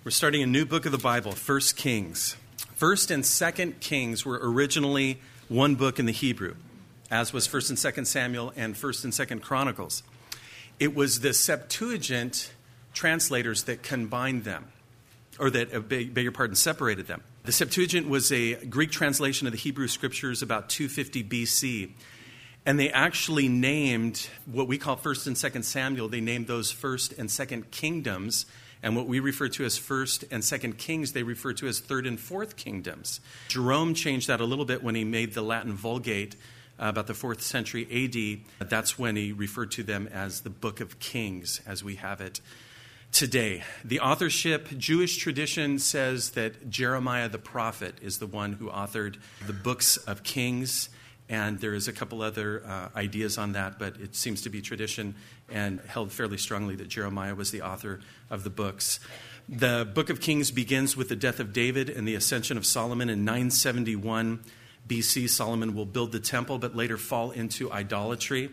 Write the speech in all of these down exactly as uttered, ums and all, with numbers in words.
We're starting a new book of the Bible, First Kings. First and Second Kings were originally one book in the Hebrew, as was First and Second Samuel and First and Second Chronicles. It was the Septuagint translators that combined them, or that, uh, beg, beg your pardon, separated them. The Septuagint was a Greek translation of the Hebrew Scriptures about two fifty B C, and they actually named what we call First and Second Samuel. They named those First and Second Kingdoms. And what we refer to as First and Second Kings, they refer to as Third and Fourth Kingdoms. Jerome changed that a little bit when he made the Latin Vulgate uh, about the fourth century A D. That's when he referred to them as the Book of Kings, as we have it today. The authorship, Jewish tradition says that Jeremiah the prophet is the one who authored the books of Kings. And there is a couple other uh, ideas on that, but it seems to be tradition and held fairly strongly that Jeremiah was the author of the books. The Book of Kings begins with the death of David and the ascension of Solomon in nine seventy-one B C. Solomon will build the temple, but later fall into idolatry.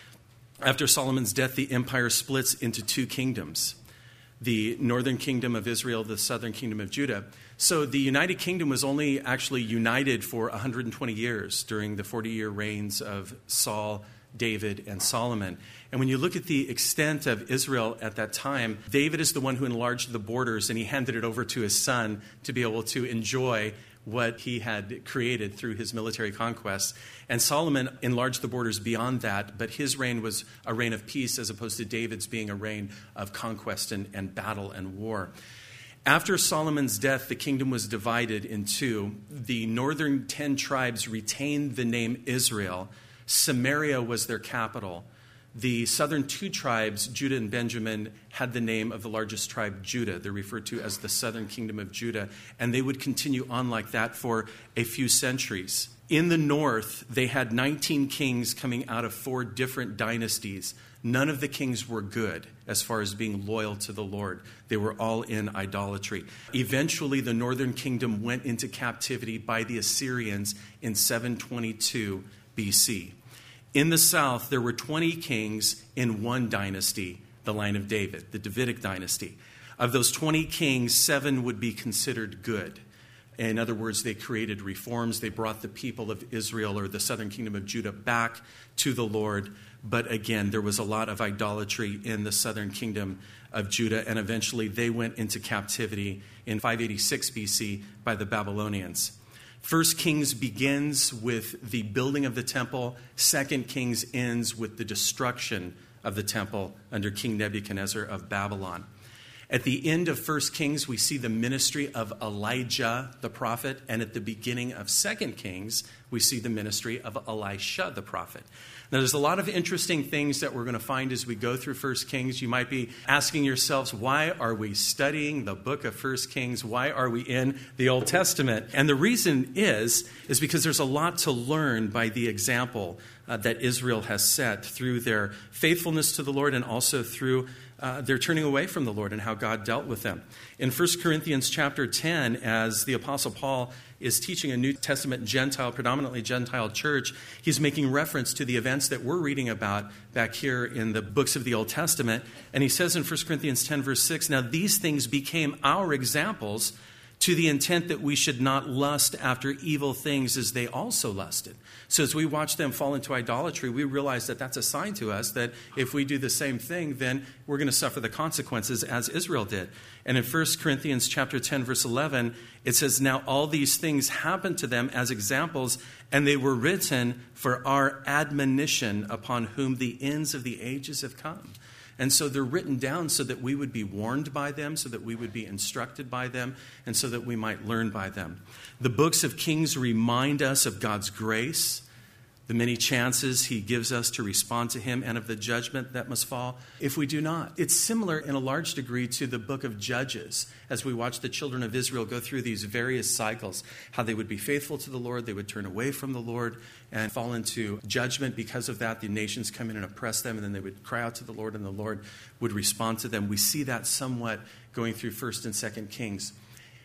After Solomon's death, the empire splits into two kingdoms, the northern kingdom of Israel, the southern kingdom of Judah. So the United Kingdom was only actually united for one hundred twenty years during the forty-year reigns of Saul, David, and Solomon. And when you look at the extent of Israel at that time, David is the one who enlarged the borders, and he handed it over to his son to be able to enjoy what he had created through his military conquests. And Solomon enlarged the borders beyond that, but his reign was a reign of peace as opposed to David's being a reign of conquest and, and battle and war. After Solomon's death, the kingdom was divided in two. The northern ten tribes retained the name Israel. Samaria was their capital. The southern two tribes, Judah and Benjamin, had the name of the largest tribe, Judah. They're referred to as the southern kingdom of Judah, and they would continue on like that for a few centuries. In the north, they had nineteen kings coming out of four different dynasties. None of the kings were good as far as being loyal to the Lord. They were all in idolatry. Eventually, the northern kingdom went into captivity by the Assyrians in seven twenty-two B C. In the south, there were twenty kings in one dynasty, the line of David, the Davidic dynasty. Of those twenty kings, seven would be considered good. In other words, they created reforms. They brought the people of Israel or the southern kingdom of Judah back to the Lord. But again, there was a lot of idolatry in the southern kingdom of Judah, and eventually they went into captivity in five eighty-six B C by the Babylonians. First Kings begins with the building of the temple. Second Kings ends with the destruction of the temple under King Nebuchadnezzar of Babylon. At the end of First Kings, we see the ministry of Elijah the prophet, and at the beginning of Second Kings, we see the ministry of Elisha the prophet. Now, there's a lot of interesting things that we're going to find as we go through First Kings. You might be asking yourselves, why are we studying the book of First Kings? Why are we in the Old Testament? And the reason is, is because there's a lot to learn by the example uh, that Israel has set through their faithfulness to the Lord and also through Uh, they're turning away from the Lord and how God dealt with them. In First Corinthians chapter ten, as the Apostle Paul is teaching a New Testament Gentile, predominantly Gentile church, he's making reference to the events that we're reading about back here in the books of the Old Testament. And he says in First Corinthians ten, verse six, "Now these things became our examples to the intent that we should not lust after evil things as they also lusted." So as we watch them fall into idolatry, we realize that that's a sign to us that if we do the same thing, then we're going to suffer the consequences as Israel did. And in First Corinthians chapter ten, verse eleven, it says, "Now all these things happened to them as examples, and they were written for our admonition, upon whom the ends of the ages have come." And so they're written down so that we would be warned by them, so that we would be instructed by them, and so that we might learn by them. The books of Kings remind us of God's grace, the many chances he gives us to respond to him, and of the judgment that must fall if we do not. It's similar in a large degree to the book of Judges, as we watch the children of Israel go through these various cycles, how they would be faithful to the Lord, they would turn away from the Lord and fall into judgment. Because of that, the nations come in and oppress them, and then they would cry out to the Lord, and the Lord would respond to them. We see that somewhat going through First and Second Kings.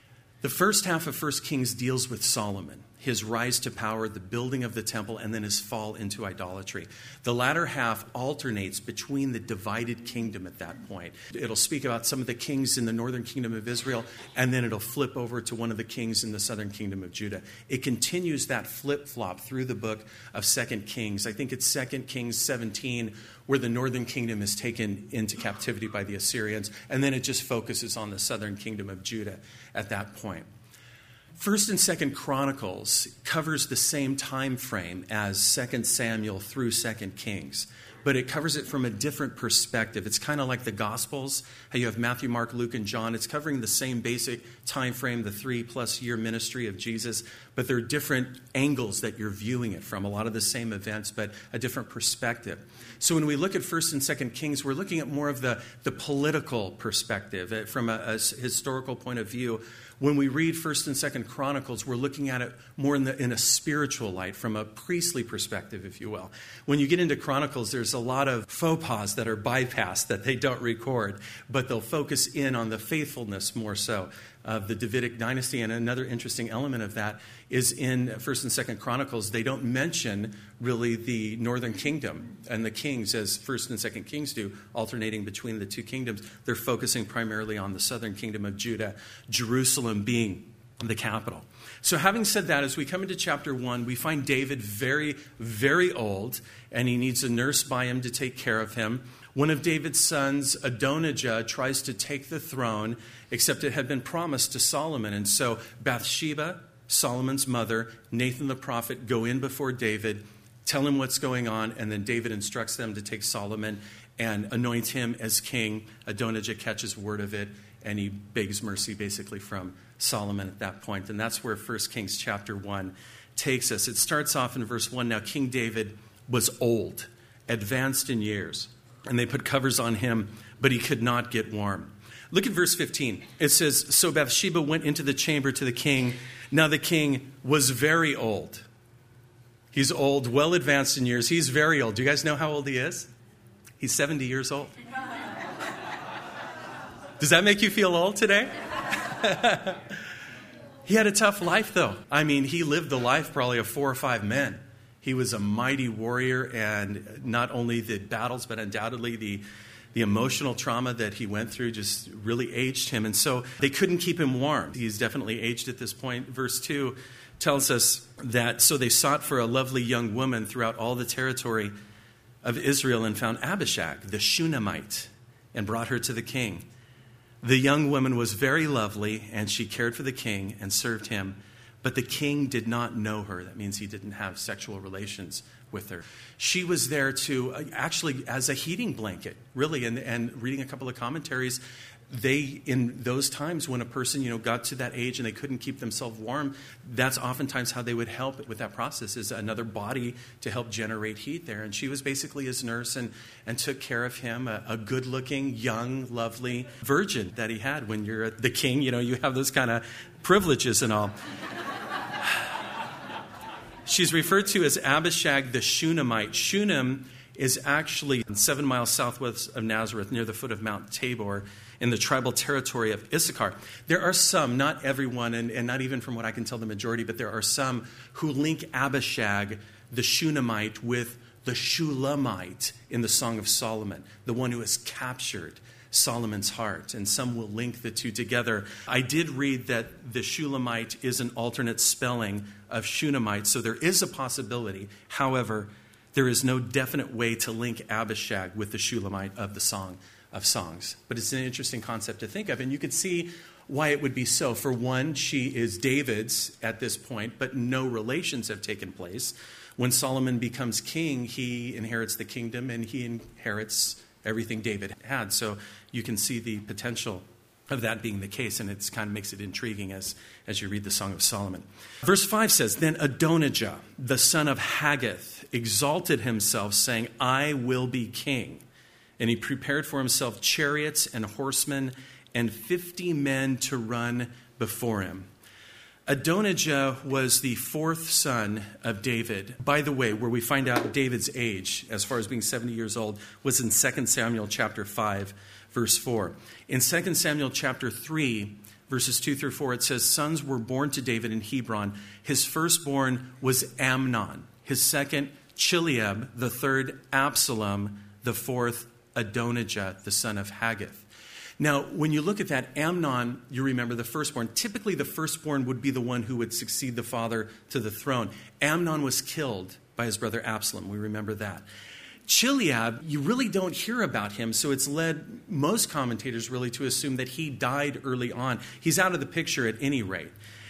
The first half of First Kings deals with Solomon, his rise to power, the building of the temple, and then his fall into idolatry. The latter half alternates between the divided kingdom at that point. It'll speak about some of the kings in the northern kingdom of Israel, and then it'll flip over to one of the kings in the southern kingdom of Judah. It continues that flip-flop through the book of Second Kings. I think it's Second Kings seventeen, where the northern kingdom is taken into captivity by the Assyrians, and then it just focuses on the southern kingdom of Judah at that point. First and Second Chronicles covers the same time frame as Second Samuel through Second Kings, but it covers it from a different perspective. It's kind of like the Gospels, how you have Matthew, Mark, Luke, and John. It's covering the same basic time frame, the three-plus year ministry of Jesus, but there are different angles that you're viewing it from, a lot of the same events, but a different perspective. So when we look at First and Second Kings, we're looking at more of the, the political perspective from a, a historical point of view. When we read First and Second Chronicles, we're looking at it more in, the, in a spiritual light, from a priestly perspective, if you will. When you get into Chronicles, there's a lot of faux pas that are bypassed that they don't record, but they'll focus in on the faithfulness more so of the Davidic dynasty. And another interesting element of that is in First and Second Chronicles, they don't mention really the northern kingdom and the kings as First and Second Kings do, alternating between the two kingdoms. They're focusing primarily on the southern kingdom of Judah, Jerusalem being the capital. So having said that, as we come into chapter one, we find David very, very old, and he needs a nurse by him to take care of him. One of David's sons, Adonijah, tries to take the throne, except it had been promised to Solomon. And so Bathsheba, Solomon's mother, Nathan the prophet, go in before David, tell him what's going on, and then David instructs them to take Solomon and anoint him as king. Adonijah catches word of it, and he begs mercy basically from Solomon at that point. And that's where First Kings chapter one takes us. It starts off in verse one. Now King David was old, advanced in years, and they put covers on him, but he could not get warm. Look at verse fifteen. It says, so Bathsheba went into the chamber to the king. Now the king was very old. He's old, well advanced in years. He's very old. Do you guys know how old he is? He's seventy years old. Does that make you feel old today? He had a tough life, though. I mean, he lived the life probably of four or five men. He was a mighty warrior, and not only the battles, but undoubtedly the, the emotional trauma that he went through just really aged him. And so they couldn't keep him warm. He's definitely aged at this point. Verse two tells us that, so they sought for a lovely young woman throughout all the territory of Israel and found Abishag, the Shunammite, and brought her to the king. The young woman was very lovely, and she cared for the king and served him. But the king did not know her. That means he didn't have sexual relations with her. She was there to, uh, actually, as a heating blanket, really. And, and reading a couple of commentaries, they, in those times when a person, you know, got to that age and they couldn't keep themselves warm, that's oftentimes how they would help with that process, is another body to help generate heat there. And she was basically his nurse and, and took care of him, a, a good-looking, young, lovely virgin that he had. When you're the king, you know, you have those kind of privileges and all. She's referred to as Abishag the Shunammite. Shunem is actually seven miles southwest of Nazareth, near the foot of Mount Tabor, in the tribal territory of Issachar. There are some, not everyone, and, and not even from what I can tell the majority, but there are some who link Abishag the Shunammite with the Shulamite in the Song of Solomon, the one who has captured Solomon's heart, and some will link the two together. I did read that the Shulamite is an alternate spelling of Shunammite, so there is a possibility. However, there is no definite way to link Abishag with the Shulamite of the Song of Songs. But it's an interesting concept to think of, and you could see why it would be so. For one, she is David's at this point, but no relations have taken place. When Solomon becomes king, he inherits the kingdom, and he inherits everything David had. So you can see the potential of that being the case, and it kind of makes it intriguing as, as you read the Song of Solomon. Verse five says, then Adonijah, the son of Haggith, exalted himself, saying, I will be king. And he prepared for himself chariots and horsemen and fifty men to run before him. Adonijah was the fourth son of David. By the way, where we find out David's age, as far as being seventy years old, was in Second Samuel chapter five, verse four. In Second Samuel chapter three, verses two through four, it says, sons were born to David in Hebron. His firstborn was Amnon. His second, Chileab. The third, Absalom. The fourth, Adonijah, the son of Haggith. Now, when you look at that, Amnon, you remember the firstborn. Typically, the firstborn would be the one who would succeed the father to the throne. Amnon was killed by his brother Absalom. We remember that. Chileab, you really don't hear about him, so it's led most commentators really to assume that he died early on. He's out of the picture at any rate.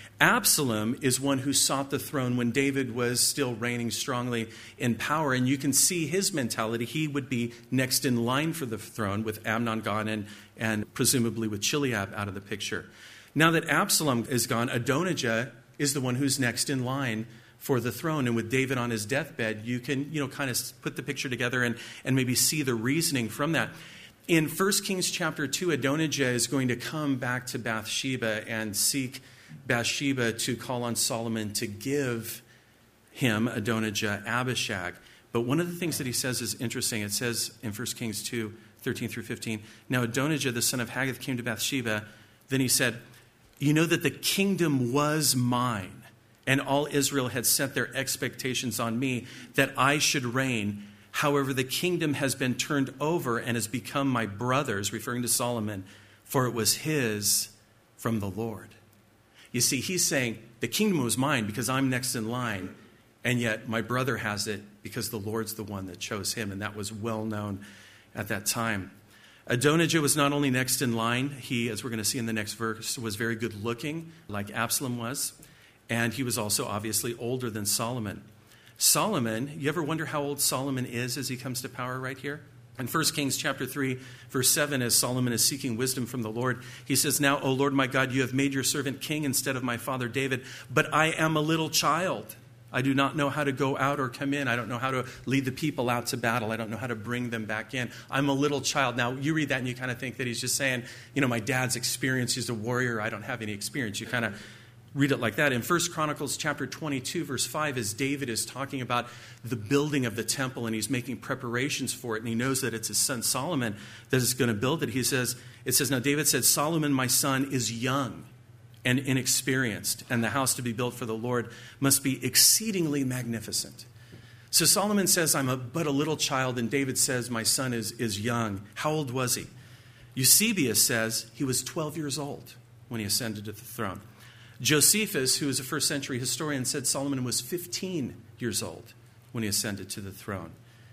Absalom is one who sought the throne when David was still reigning strongly in power, and you can see his mentality. He would be next in line for the throne with Amnon gone and, and presumably with Chileab out of the picture. Now that Absalom is gone, Adonijah is the one who's next in line for the throne. And with David on his deathbed, you can, you know, kind of put the picture together and, and maybe see the reasoning from that. In First Kings chapter two, Adonijah is going to come back to Bathsheba and seek Bathsheba to call on Solomon to give him, Adonijah, Abishag. But one of the things that he says is interesting. It says in First Kings two, thirteen through fifteen, now Adonijah, the son of Haggith, came to Bathsheba. Then he said, you know that the kingdom was mine, and all Israel had set their expectations on me that I should reign. However, the kingdom has been turned over and has become my brother's, referring to Solomon, for it was his from the Lord. You see, he's saying, the kingdom was mine because I'm next in line, and yet my brother has it because the Lord's the one that chose him, and that was well known at that time. Adonijah was not only next in line, he, as we're going to see in the next verse, was very good looking, like Absalom was, and he was also obviously older than Solomon. Solomon, you ever wonder how old Solomon is as he comes to power right here? In First Kings chapter three, verse seven, as Solomon is seeking wisdom from the Lord, he says, now, O Lord my God, you have made your servant king instead of my father David, but I am a little child. I do not know how to go out or come in. I don't know how to lead the people out to battle. I don't know how to bring them back in. I'm a little child. Now, you read that and you kind of think that he's just saying, you know, my dad's experience, he's a warrior. I don't have any experience. You kind of read it like that. In First Chronicles chapter twenty-two, verse five, as David is talking about the building of the temple and he's making preparations for it, and he knows that it's his son Solomon that is going to build it, he says, it says, now David said, Solomon, my son, is young and inexperienced, and the house to be built for the Lord must be exceedingly magnificent. So Solomon says, I'm a, but a little child, and David says, my son is, is young. How old was he? Eusebius says he was twelve years old when he ascended to the throne. Josephus, who is a first century historian, said Solomon was fifteen years old when he ascended to the throne.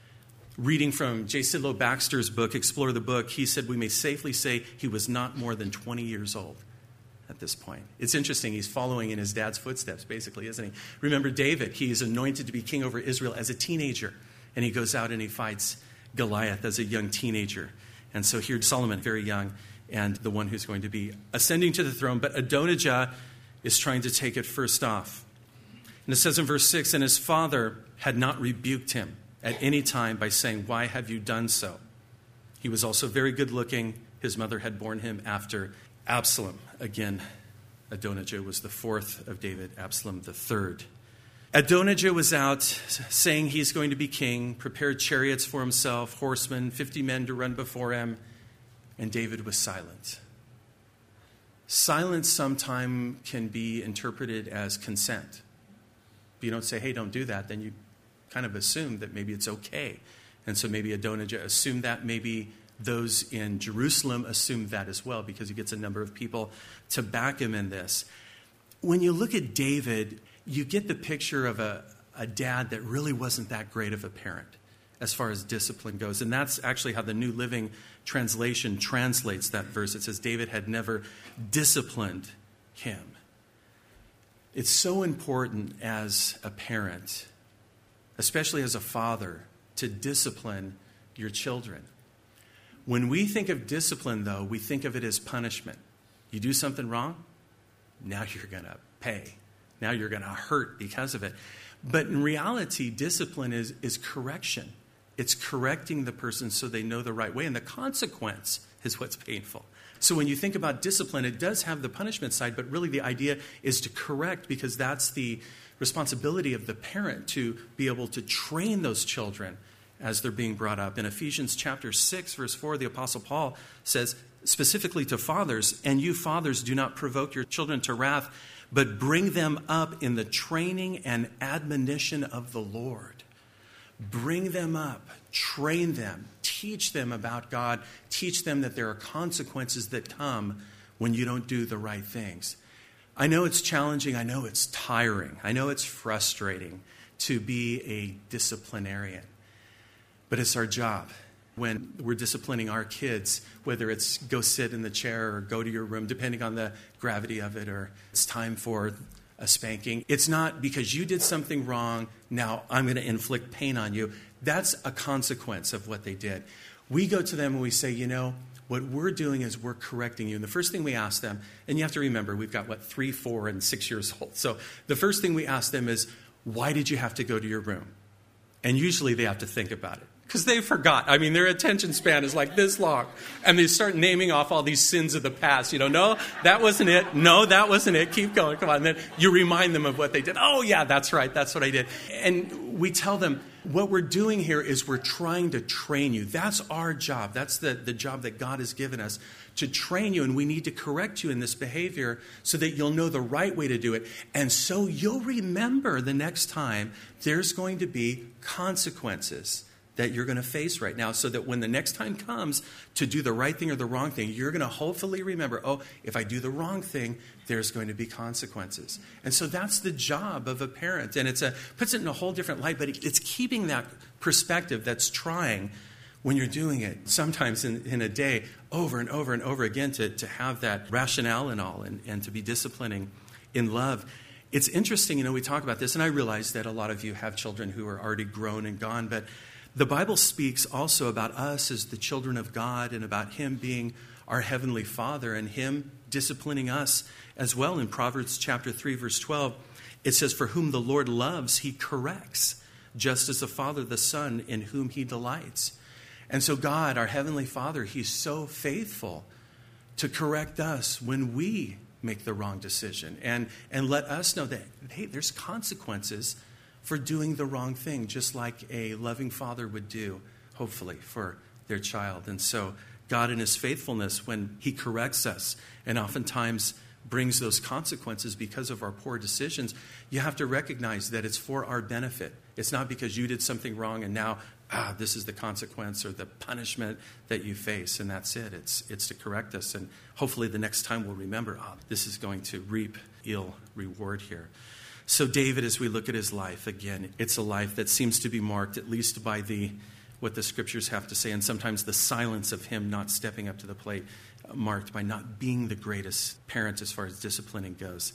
Reading from J. Sidlow Baxter's book, Explore the Book, he said we may safely say he was not more than twenty years old at this point. It's interesting. He's following in his dad's footsteps, basically, isn't he? Remember David. He is anointed to be king over Israel as a teenager, and he goes out and he fights Goliath as a young teenager. And so here Solomon, very young, and the one who's going to be ascending to the throne. But Adonijah is trying to take it first off. And it says in verse six, and his father had not rebuked him at any time by saying, why have you done so? He was also very good looking. His mother had borne him after Absalom. Again, Adonijah was the fourth of David, Absalom the third. Adonijah was out saying he's going to be king, prepared chariots for himself, horsemen, fifty men to run before him, and David was silent. Silence sometimes can be interpreted as consent. If you don't say, hey, don't do that, then you kind of assume that maybe it's okay. And so maybe Adonijah assumed that. Maybe those in Jerusalem assumed that as well, because he gets a number of people to back him in this. When you look at David, you get the picture of a, a dad that really wasn't that great of a parent as far as discipline goes. And that's actually how the New Living Translation translates that verse. It says David had never disciplined him. It's so important as a parent, especially as a father, to discipline your children. When we think of discipline, though, we think of it as punishment. You do something wrong, now you're going to pay. Now you're going to hurt because of it. But in reality, discipline is, is correction. It's correcting the person so they know the right way. And the consequence is what's painful. So when you think about discipline, it does have the punishment side, but really the idea is to correct, because that's the responsibility of the parent, to be able to train those children as they're being brought up. In Ephesians chapter six, verse four, the Apostle Paul says, specifically to fathers, "And you fathers, do not provoke your children to wrath, but bring them up in the training and admonition of the Lord." Bring them up, train them, teach them about God, teach them that there are consequences that come when you don't do the right things. I know it's challenging. I know it's tiring. I know it's frustrating to be a disciplinarian, but it's our job. When we're disciplining our kids, whether it's go sit in the chair or go to your room, depending on the gravity of it, or it's time for a spanking, it's not because you did something wrong, now I'm going to inflict pain on you. That's a consequence of what they did. We go to them and we say, you know, what we're doing is we're correcting you. And the first thing we ask them, and you have to remember, we've got, what, three, four, and six years old. So the first thing we ask them is, why did you have to go to your room? And usually they have to think about it, because they forgot. I mean, their attention span is like this long. And they start naming off all these sins of the past. You know, no, that wasn't it. No, that wasn't it. Keep going. Come on. And then you remind them of what they did. Oh, yeah, that's right. That's what I did. And we tell them, what we're doing here is we're trying to train you. That's our job. That's the, the job that God has given us, to train you. And we need to correct you in this behavior so that you'll know the right way to do it. And so you'll remember the next time there's going to be consequences that you're going to face right now, so that when the next time comes to do the right thing or the wrong thing, you're going to hopefully remember, oh, if I do the wrong thing, there's going to be consequences. And so that's the job of a parent. And it's a puts it in a whole different light, but it's keeping that perspective that's trying when you're doing it, sometimes in, in a day, over and over and over again, to, to have that rationale and all, and, and to be disciplining in love. It's interesting, you know, we talk about this, and I realize that a lot of you have children who are already grown and gone, but the Bible speaks also about us as the children of God, and about Him being our Heavenly Father and Him disciplining us as well. In Proverbs chapter three, verse twelve, it says, "For whom the Lord loves, He corrects, just as the Father the Son in whom He delights." And so God, our Heavenly Father, He's so faithful to correct us when we make the wrong decision, and, and let us know that, hey, there's consequences for doing the wrong thing, just like a loving father would do, hopefully, for their child. And so God, in His faithfulness, when He corrects us and oftentimes brings those consequences because of our poor decisions, you have to recognize that it's for our benefit. It's not because you did something wrong and now, ah, this is the consequence or the punishment that you face, and that's it. It's, it's to correct us, and hopefully the next time we'll remember, ah, this is going to reap ill reward here. So David, as we look at his life, again, it's a life that seems to be marked at least by the what the scriptures have to say, and sometimes the silence of him not stepping up to the plate, uh, marked by not being the greatest parent as far as disciplining goes.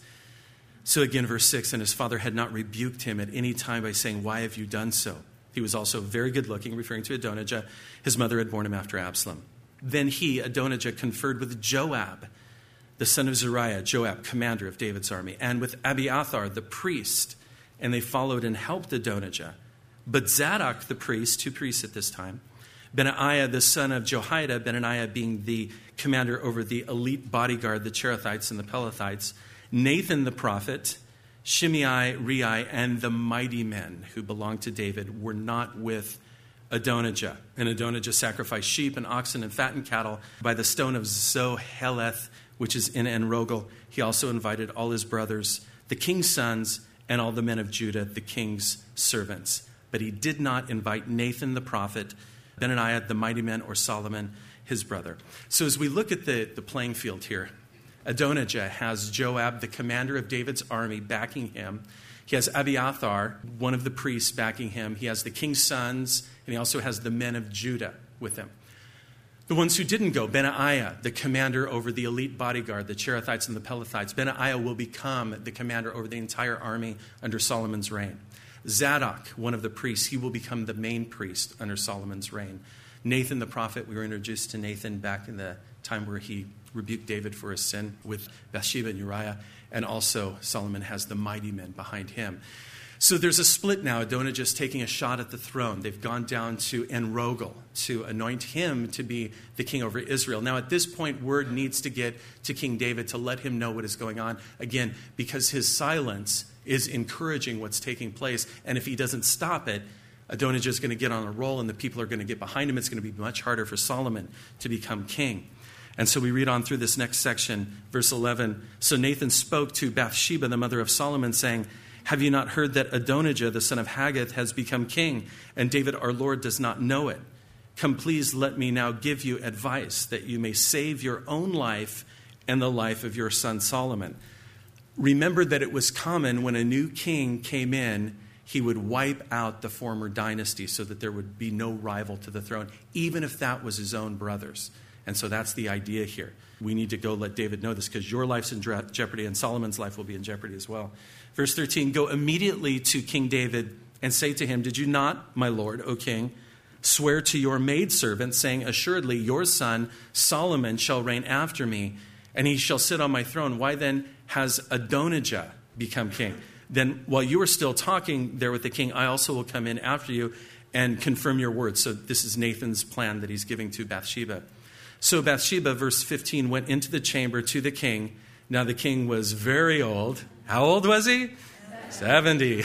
So again, verse six, "And his father had not rebuked him at any time by saying, 'Why have you done so?' He was also very good looking," referring to Adonijah. "His mother had borne him after Absalom. Then he, Adonijah, conferred with Joab, the son of Zeruiah, Joab, commander of David's army, and with Abiathar, the priest, and they followed and helped Adonijah. But Zadok, the priest," two priests at this time, "Benaiah, the son of Jehoiada," Benaiah being the commander over the elite bodyguard, the Cherethites and the Pelethites, "Nathan the prophet, Shimei, Rei, and the mighty men who belonged to David were not with Adonijah. And Adonijah sacrificed sheep and oxen and fattened cattle by the stone of Zoheleth, which is in En-Rogel. He also invited all his brothers, the king's sons, and all the men of Judah, the king's servants. But he did not invite Nathan the prophet, Benaiah, the mighty men, or Solomon, his brother." So as we look at the, the playing field here, Adonijah has Joab, the commander of David's army, backing him. He has Abiathar, one of the priests, backing him. He has the king's sons, and he also has the men of Judah with him. The ones who didn't go, Benaiah, the commander over the elite bodyguard, the Cherethites and the Pelethites. Benaiah will become the commander over the entire army under Solomon's reign. Zadok, one of the priests, he will become the main priest under Solomon's reign. Nathan the prophet, we were introduced to Nathan back in the time where he rebuked David for his sin with Bathsheba and Uriah. And also Solomon has the mighty men behind him. So there's a split now. Adonijah's taking a shot at the throne. They've gone down to En-Rogel to anoint him to be the king over Israel. Now at this point, word needs to get to King David to let him know what is going on. Again, because his silence is encouraging what's taking place. And if he doesn't stop it, Adonijah is going to get on a roll and the people are going to get behind him. It's going to be much harder for Solomon to become king. And so we read on through this next section, verse eleven. So Nathan spoke to Bathsheba, the mother of Solomon, saying, have you not heard that Adonijah, the son of Haggith, has become king, and David our Lord does not know it? Come, please let me now give you advice that you may save your own life and the life of your son Solomon. Remember that it was common when a new king came in, he would wipe out the former dynasty so that there would be no rival to the throne, even if that was his own brothers. And so that's the idea here. We need to go let David know this because your life's in jeopardy and Solomon's life will be in jeopardy as well. Verse thirteen, go immediately to King David and say to him, did you not, my lord, O king, swear to your maidservant, saying, assuredly your son Solomon shall reign after me, and he shall sit on my throne. Why then has Adonijah become king? Then while you are still talking there with the king, I also will come in after you and confirm your words. So this is Nathan's plan that he's giving to Bathsheba. So Bathsheba, verse fifteen, went into the chamber to the king. Now the king was very old. How old was he? seventy.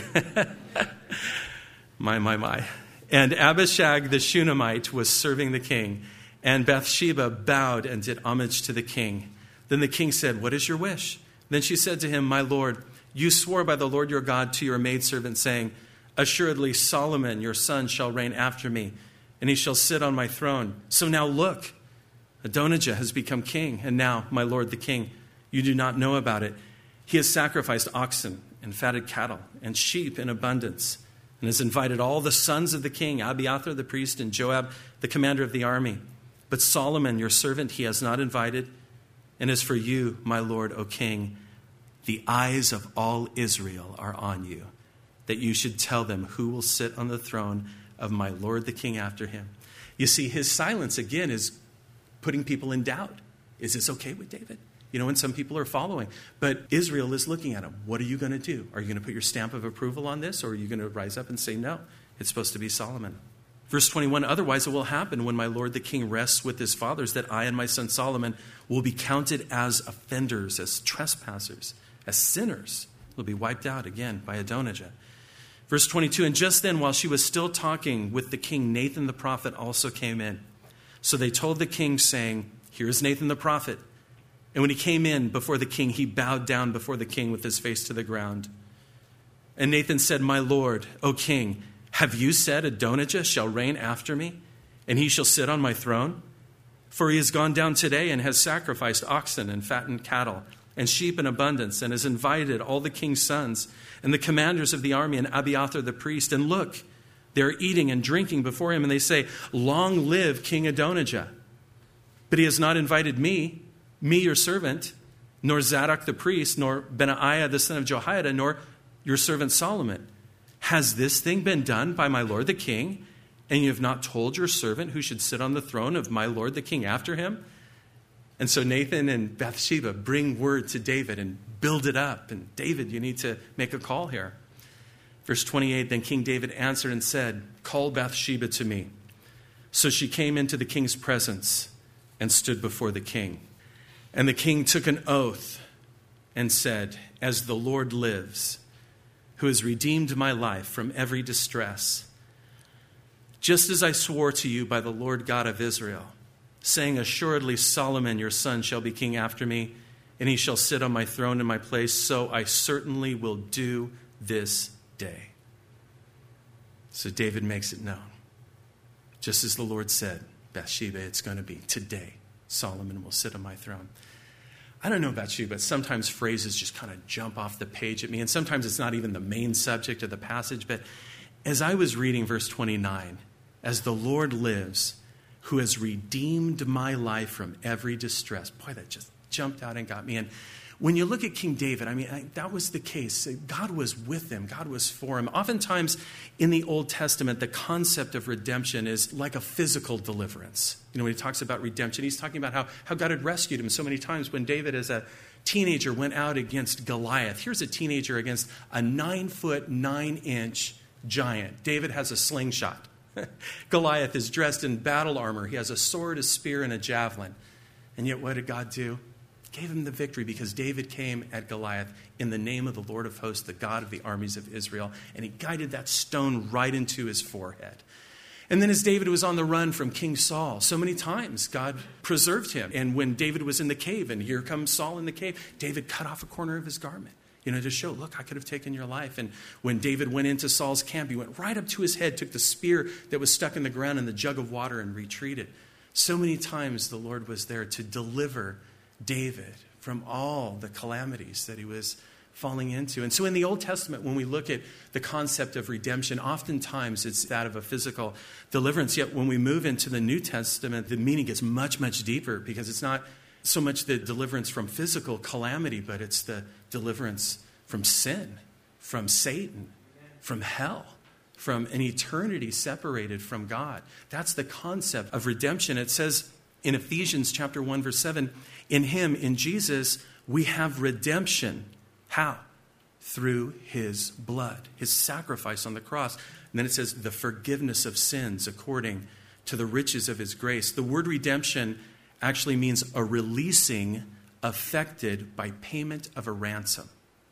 my, my, my. And Abishag the Shunammite was serving the king. And Bathsheba bowed and did homage to the king. Then the king said, what is your wish? Then she said to him, my lord, you swore by the Lord your God to your maidservant, saying, assuredly Solomon your son shall reign after me, and he shall sit on my throne. So now look, Adonijah has become king, and now, my lord the king, you do not know about it. He has sacrificed oxen and fatted cattle and sheep in abundance, and has invited all the sons of the king, Abiathar the priest and Joab the commander of the army. But Solomon your servant he has not invited. And as for you, my lord, O king, the eyes of all Israel are on you, that you should tell them who will sit on the throne of my lord the king after him. You see, his silence again is putting people in doubt. Is this okay with David? You know, and some people are following. But Israel is looking at him. What are you going to do? Are you going to put your stamp of approval on this? Or are you going to rise up and say, no, it's supposed to be Solomon? Verse twenty-one, otherwise it will happen when my lord the king rests with his fathers that I and my son Solomon will be counted as offenders, as trespassers, as sinners. We'll be wiped out again by Adonijah. Verse twenty-two, and just then while she was still talking with the king, Nathan the prophet also came in. So they told the king, saying, here is Nathan the prophet. And when he came in before the king, he bowed down before the king with his face to the ground. And Nathan said, my lord, O king, have you said Adonijah shall reign after me, and he shall sit on my throne? For he has gone down today and has sacrificed oxen and fattened cattle and sheep in abundance, and has invited all the king's sons and the commanders of the army and Abiathar the priest. And look, they're eating and drinking before him, and they say, long live King Adonijah. But he has not invited me, me your servant, nor Zadok the priest, nor Benaiah the son of Jehoiada, nor your servant Solomon. Has this thing been done by my lord the king, and you have not told your servant who should sit on the throne of my lord the king after him? And so Nathan and Bathsheba bring word to David and build it up. And David, you need to make a call here. Verse twenty-eight, then King David answered and said, call Bathsheba to me. So she came into the king's presence and stood before the king. And the king took an oath and said, as the Lord lives, who has redeemed my life from every distress, just as I swore to you by the Lord God of Israel, saying, assuredly Solomon your son shall be king after me, and he shall sit on my throne in my place, so I certainly will do this day. So David makes it known. Just as the Lord said, Bathsheba, it's going to be today. Solomon will sit on my throne. I don't know about you, but sometimes phrases just kind of jump off the page at me, and sometimes it's not even the main subject of the passage. But as I was reading verse twenty-nine, as the Lord lives, who has redeemed my life from every distress. Boy, that just jumped out and got me. And when you look at King David, I mean, I, that was the case. God was with him. God was for him. Oftentimes in the Old Testament, the concept of redemption is like a physical deliverance. You know, when he talks about redemption, he's talking about how, how God had rescued him so many times. When David, as a teenager, went out against Goliath. Here's a teenager against a nine foot, nine inch giant. David has a slingshot. Goliath is dressed in battle armor. He has a sword, a spear, and a javelin. And yet what did God do? gave him the victory because David came at Goliath in the name of the Lord of hosts, the God of the armies of Israel, and he guided that stone right into his forehead. And then as David was on the run from King Saul, so many times God preserved him. And when David was in the cave, and here comes Saul in the cave, David cut off a corner of his garment, you know, to show, look, I could have taken your life. And when David went into Saul's camp, he went right up to his head, took the spear that was stuck in the ground and the jug of water and retreated. So many times the Lord was there to deliver David from all the calamities that he was falling into. And so in the Old Testament, when we look at the concept of redemption, oftentimes it's that of a physical deliverance. Yet when we move into the New Testament, the meaning gets much, much deeper because it's not so much the deliverance from physical calamity, but it's the deliverance from sin, from Satan, from hell, from an eternity separated from God. That's the concept of redemption. It says in Ephesians chapter one, verse seven, in him, in Jesus, we have redemption. How? Through his blood, his sacrifice on the cross. And then it says the forgiveness of sins according to the riches of his grace. The word redemption actually means a releasing affected by payment of a ransom.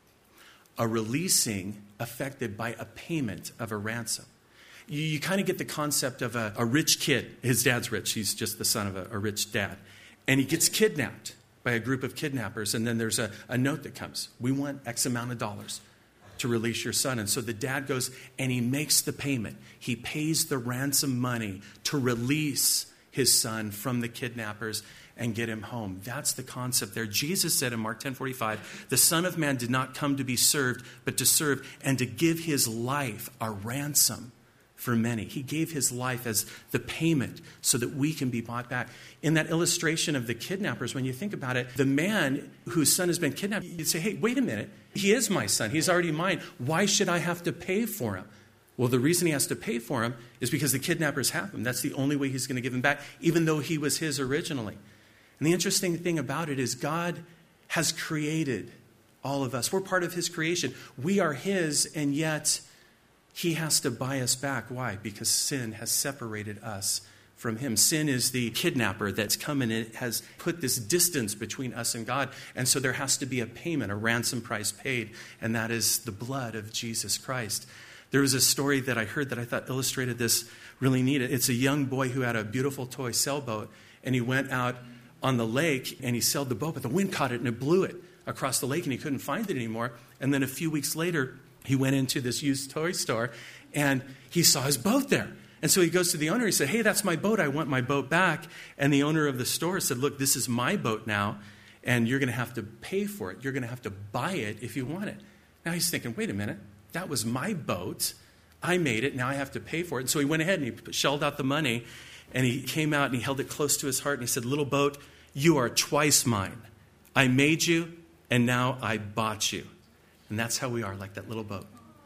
A releasing affected by a payment of a ransom. You, you kind of get the concept of a, a rich kid. His dad's rich. He's just the son of a, a rich dad. And he gets kidnapped by a group of kidnappers, and then there's a, a note that comes. We want X amount of dollars to release your son. And so the dad goes and he makes the payment. He pays the ransom money to release his son from the kidnappers and get him home. That's the concept there. Jesus said in Mark ten forty-five, the Son of Man did not come to be served, but to serve and to give his life a ransom for many. He gave his life as the payment so that we can be bought back. In that illustration of the kidnappers, when you think about it, the man whose son has been kidnapped, you'd say, hey, wait a minute. He is my son. He's already mine. Why should I have to pay for him? Well, the reason he has to pay for him is because the kidnappers have him. That's the only way he's going to give him back, even though he was his originally. And the interesting thing about it is God has created all of us. We're part of his creation. We are his, and yet he has to buy us back. Why? Because sin has separated us from him. Sin is the kidnapper that's come and it has put this distance between us and God. And so there has to be a payment, a ransom price paid, and that is the blood of Jesus Christ. There was a story that I heard that I thought illustrated this really neat. It's a young boy who had a beautiful toy sailboat, and he went out on the lake and he sailed the boat, but the wind caught it and it blew it across the lake and he couldn't find it anymore. And then a few weeks later, he went into this used toy store and he saw his boat there. And so he goes to the owner. He said, hey, that's my boat. I want my boat back. And the owner of the store said, look, this is my boat now, and you're going to have to pay for it. You're going to have to buy it if you want it. Now he's thinking, wait a minute. That was my boat. I made it. Now I have to pay for it. And so he went ahead and he shelled out the money, and he came out and he held it close to his heart. And he said, little boat, you are twice mine. I made you, and now I bought you. And that's how we are, like that little boat.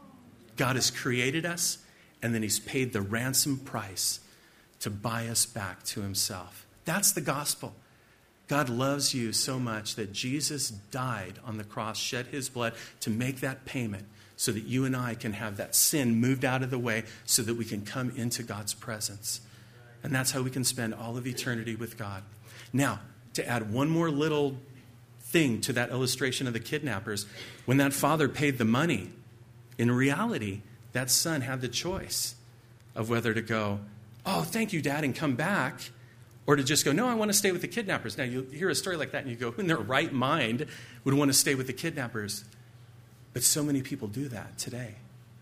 God has created us, and then he's paid the ransom price to buy us back to himself. That's the gospel. God loves you so much that Jesus died on the cross, shed his blood to make that payment so that you and I can have that sin moved out of the way so that we can come into God's presence. And that's how we can spend all of eternity with God. Now, to add one more little thing to that illustration of the kidnappers, when that father paid the money, in reality, that son had the choice of whether to go, oh, thank you, Dad, and come back, or to just go, no, I want to stay with the kidnappers. Now, you hear a story like that, and you go, who in their right mind would want to stay with the kidnappers? But so many people do that today.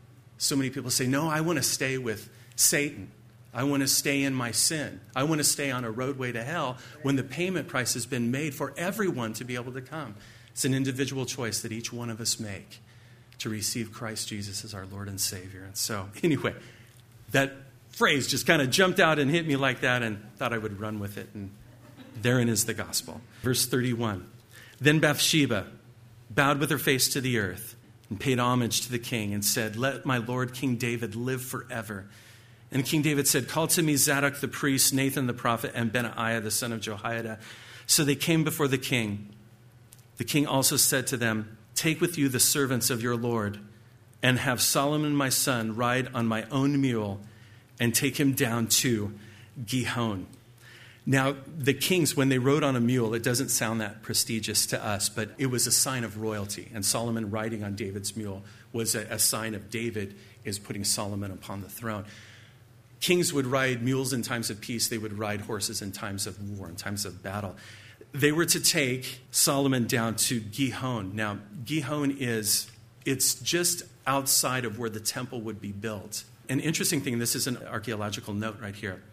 So many people say, no, I want to stay with Satan. I want to stay in my sin. I want to stay on a roadway to hell when the payment price has been made for everyone to be able to come. It's an individual choice that each one of us make to receive Christ Jesus as our Lord and Savior. And so, anyway, that phrase just kind of jumped out and hit me like that, and thought I would run with it. And therein is the gospel. Verse thirty-one. Then Bathsheba bowed with her face to the earth and paid homage to the king and said, let my Lord King David live forever. And King David said, call to me Zadok the priest, Nathan the prophet, and Benaiah the son of Jehoiada. So they came before the king. The king also said to them, take with you the servants of your Lord, and have Solomon my son ride on my own mule, and take him down to Gihon. Now, the kings, when they rode on a mule, it doesn't sound that prestigious to us, but it was a sign of royalty. And Solomon riding on David's mule was a, a sign of David is putting Solomon upon the throne. Kings would ride mules in times of peace. They would ride horses in times of war, in times of battle. They were to take Solomon down to Gihon. Now, Gihon is, it's just outside of where the temple would be built. An interesting thing, this is an archaeological note right here.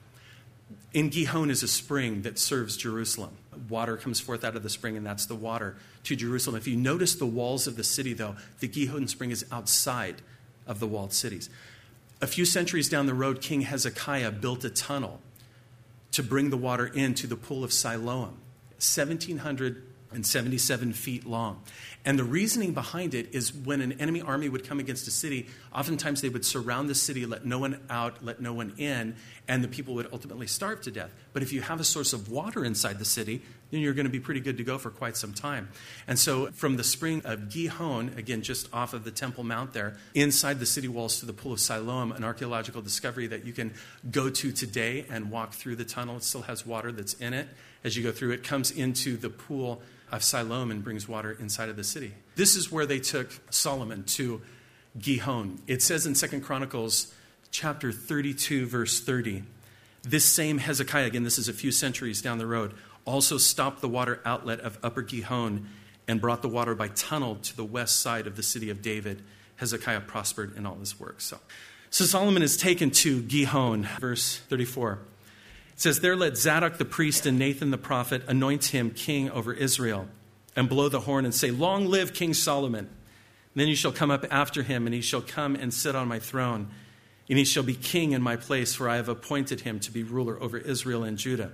In Gihon is a spring that serves Jerusalem. Water comes forth out of the spring, and that's the water to Jerusalem. If you notice the walls of the city, though, the Gihon spring is outside of the walled cities. A few centuries down the road, King Hezekiah built a tunnel to bring the water into the pool of Siloam, one thousand seven hundred seventy-seven feet long. And the reasoning behind it is when an enemy army would come against a city, oftentimes they would surround the city, let no one out, let no one in, and the people would ultimately starve to death. But if you have a source of water inside the city, then you're going to be pretty good to go for quite some time. And so from the spring of Gihon, again, just off of the Temple Mount there, inside the city walls to the pool of Siloam, an archaeological discovery that you can go to today and walk through the tunnel. It still has water that's in it. As you go through, it comes into the pool of Siloam and brings water inside of the city. This is where they took Solomon, to Gihon. It says in Second Chronicles chapter thirty-two, verse thirty, this same Hezekiah, again, this is a few centuries down the road, also stopped the water outlet of Upper Gihon and brought the water by tunnel to the west side of the city of David. Hezekiah prospered in all his work. So, so Solomon is taken to Gihon, verse thirty-four. It says, there let Zadok the priest and Nathan the prophet anoint him king over Israel and blow the horn and say, long live King Solomon. And then you shall come up after him, and he shall come and sit on my throne, and he shall be king in my place, for I have appointed him to be ruler over Israel and Judah.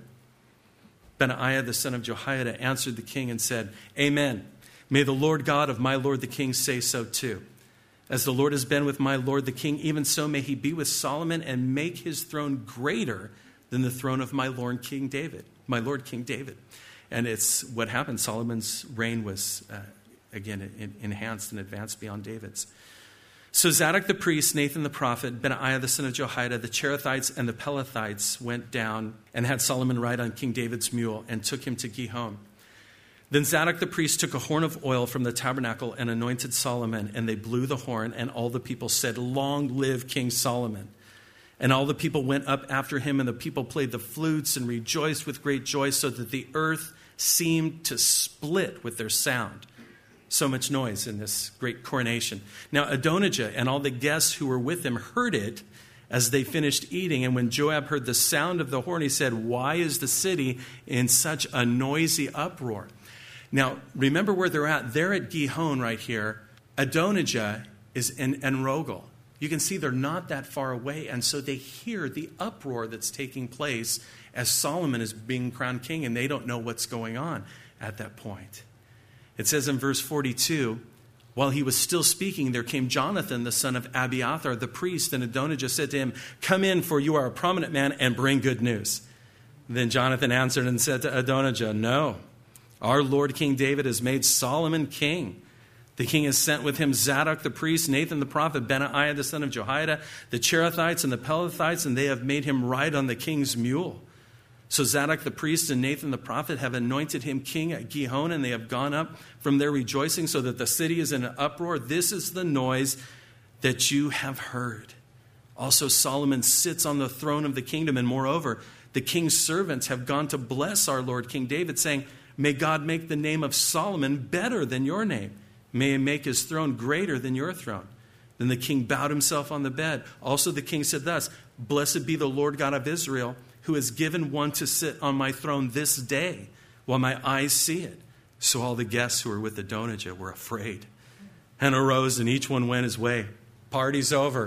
Benaiah the son of Jehoiada answered the king and said, amen. May the Lord God of my lord the king say so too. As the Lord has been with my lord the king, even so may he be with Solomon and make his throne greater than the throne of my Lord King David, my Lord King David. And it's what happened. Solomon's reign was, uh, again, enhanced and advanced beyond David's. So Zadok the priest, Nathan the prophet, Benaiah the son of Jehoiada, the Cherethites and the Pelethites went down and had Solomon ride on King David's mule and took him to Gihon. Then Zadok the priest took a horn of oil from the tabernacle and anointed Solomon, and they blew the horn, and all the people said, long live King Solomon. And all the people went up after him, and the people played the flutes and rejoiced with great joy, so that the earth seemed to split with their sound. So much noise in this great coronation. Now Adonijah and all the guests who were with him heard it as they finished eating. And when Joab heard the sound of the horn, he said, why is the city in such a noisy uproar? Now, remember where they're at. They're at Gihon right here. Adonijah is in Enrogel. You can see they're not that far away, and so they hear the uproar that's taking place as Solomon is being crowned king, and they don't know what's going on at that point. It says in verse forty-two, while he was still speaking, there came Jonathan, the son of Abiathar, the priest, and Adonijah said to him, come in, for you are a prominent man, and bring good news. Then Jonathan answered and said to Adonijah, no, our Lord King David has made Solomon king. The king has sent with him Zadok the priest, Nathan the prophet, Benaiah the son of Jehoiada, the Cherethites and the Pelethites, and they have made him ride on the king's mule. So Zadok the priest and Nathan the prophet have anointed him king at Gihon, and they have gone up from there rejoicing, so that the city is in an uproar. This is the noise that you have heard. Also Solomon sits on the throne of the kingdom, and moreover, the king's servants have gone to bless our Lord King David, saying, may God make the name of Solomon better than your name. May he make his throne greater than your throne. Then the king bowed himself on the bed. Also the king said thus, blessed be the Lord God of Israel, who has given one to sit on my throne this day, while my eyes see it. So all the guests who were with Adonijah were afraid, and arose, and each one went his way. Party's over.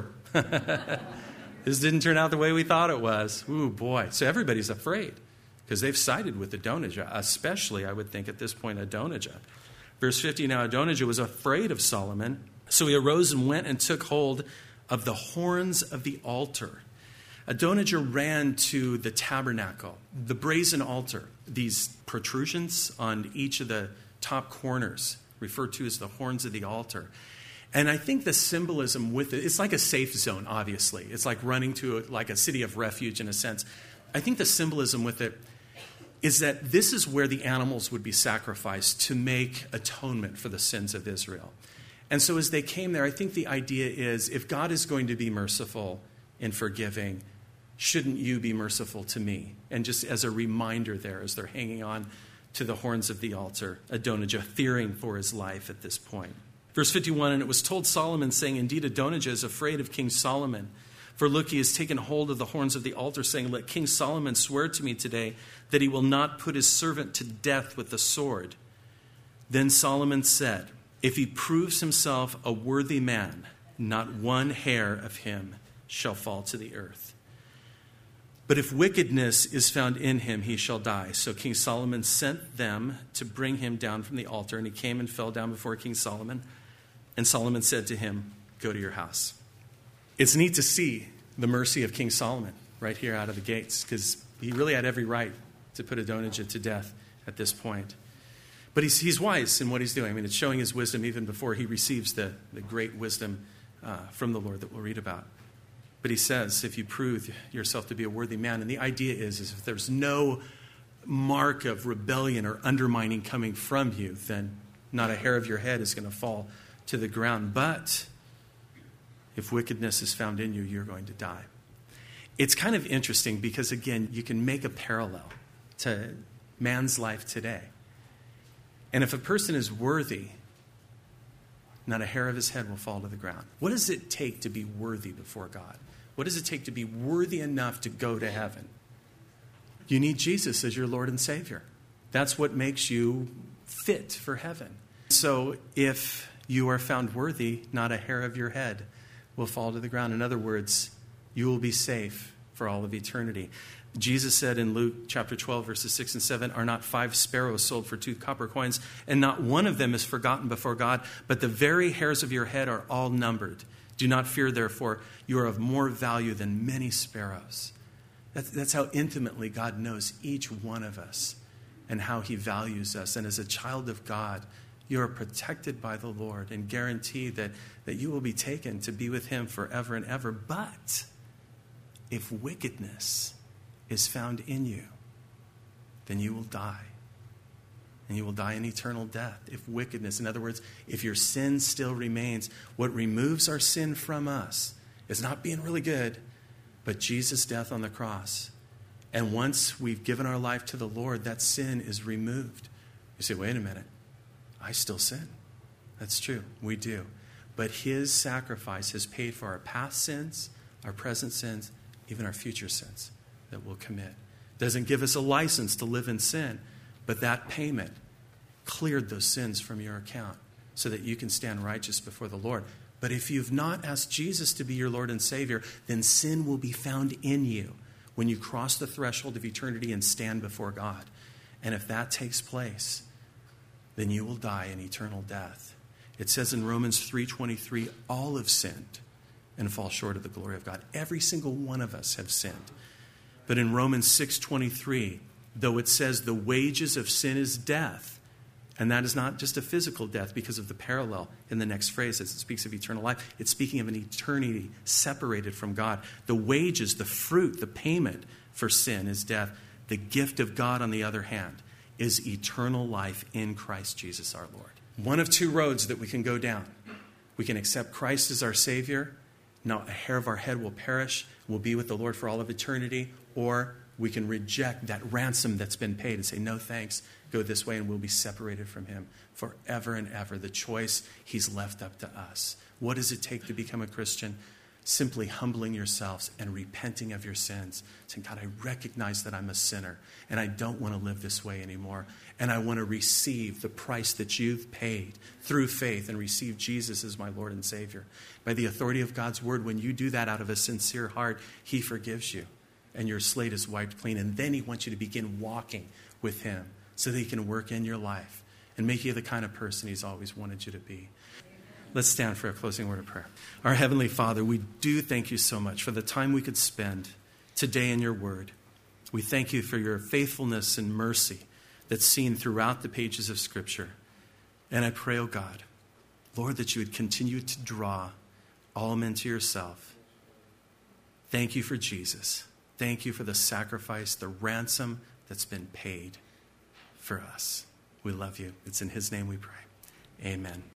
This didn't turn out the way we thought it was. Ooh, boy. So everybody's afraid, because they've sided with Adonijah, especially, I would think, at this point, Adonijah. Verse fifty, now Adonijah was afraid of Solomon, so he arose and went and took hold of the horns of the altar. Adonijah ran to the tabernacle, the brazen altar, these protrusions on each of the top corners, referred to as the horns of the altar. And I think the symbolism with it, it's like a safe zone, obviously. It's like running to a, like a city of refuge in a sense. I think the symbolism with it is that this is where the animals would be sacrificed to make atonement for the sins of Israel. And so as they came there, I think the idea is, if God is going to be merciful and forgiving, shouldn't you be merciful to me? And just as a reminder there, as they're hanging on to the horns of the altar, Adonijah fearing for his life at this point. Verse fifty-one, and it was told Solomon, saying, indeed, Adonijah is afraid of King Solomon. For look, he has taken hold of the horns of the altar, saying, let King Solomon swear to me today that he will not put his servant to death with the sword. Then Solomon said, if he proves himself a worthy man, not one hair of him shall fall to the earth. But if wickedness is found in him, he shall die. So King Solomon sent them to bring him down from the altar, and he came and fell down before King Solomon. And Solomon said to him, go to your house. It's neat to see the mercy of King Solomon right here out of the gates, because he really had every right to put Adonijah to death at this point. But he's, he's wise in what he's doing. I mean, it's showing his wisdom even before he receives the, the great wisdom uh, from the Lord that we'll read about. But he says, if you prove yourself to be a worthy man, and the idea is, is if there's no mark of rebellion or undermining coming from you, then not a hair of your head is going to fall to the ground. But if wickedness is found in you, you're going to die. It's kind of interesting because, again, you can make a parallel to man's life today. And if a person is worthy, not a hair of his head will fall to the ground. What does it take to be worthy before God? What does it take to be worthy enough to go to heaven? You need Jesus as your Lord and Savior. That's what makes you fit for heaven. So if you are found worthy, not a hair of your head will fall to the ground. In other words, you will be safe for all of eternity. Jesus said in Luke chapter twelve, verses six and seven, are not five sparrows sold for two copper coins, and not one of them is forgotten before God, but the very hairs of your head are all numbered. Do not fear, therefore, you are of more value than many sparrows. That's, that's how intimately God knows each one of us and how he values us. And as a child of God, you are protected by the Lord and guaranteed that, that you will be taken to be with him forever and ever. But if wickedness is found in you, then you will die. And you will die an eternal death. If wickedness, in other words, if your sin still remains, what removes our sin from us is not being really good, but Jesus' death on the cross. And once we've given our life to the Lord, that sin is removed. You say, wait a minute, I still sin. That's true, we do. But his sacrifice has paid for our past sins, our present sins, even our future sins that we'll commit. Doesn't give us a license to live in sin, but that payment cleared those sins from your account so that you can stand righteous before the Lord. But if you've not asked Jesus to be your Lord and Savior, then sin will be found in you when you cross the threshold of eternity and stand before God. And if that takes place, then you will die an eternal death. It says in Romans three twenty-three, all have sinned and fall short of the glory of God. Every single one of us have sinned. But in Romans six twenty-three, though it says the wages of sin is death, and that is not just a physical death because of the parallel in the next phrase as it speaks of eternal life. It's speaking of an eternity separated from God. The wages, the fruit, the payment for sin is death. The gift of God, on the other hand, is eternal life in Christ Jesus our Lord. One of two roads that we can go down. We can accept Christ as our Savior. Not a hair of our head will perish. We'll be with the Lord for all of eternity. Or we can reject that ransom that's been paid and say, no thanks, go this way, and we'll be separated from him forever and ever. The choice, he's left up to us. What does it take to become a Christian? Simply humbling yourselves and repenting of your sins. Saying, God, I recognize that I'm a sinner, and I don't want to live this way anymore. And I want to receive the price that you've paid through faith and receive Jesus as my Lord and Savior. By the authority of God's word, when you do that out of a sincere heart, he forgives you. And your slate is wiped clean. And then he wants you to begin walking with him so that he can work in your life and make you the kind of person he's always wanted you to be. Let's stand for a closing word of prayer. Our Heavenly Father, we do thank you so much for the time we could spend today in your word. We thank you for your faithfulness and mercy that's seen throughout the pages of Scripture. And I pray, oh God, Lord, that you would continue to draw all men to yourself. Thank you for Jesus. Thank you for the sacrifice, the ransom that's been paid for us. We love you. It's in his name we pray. Amen.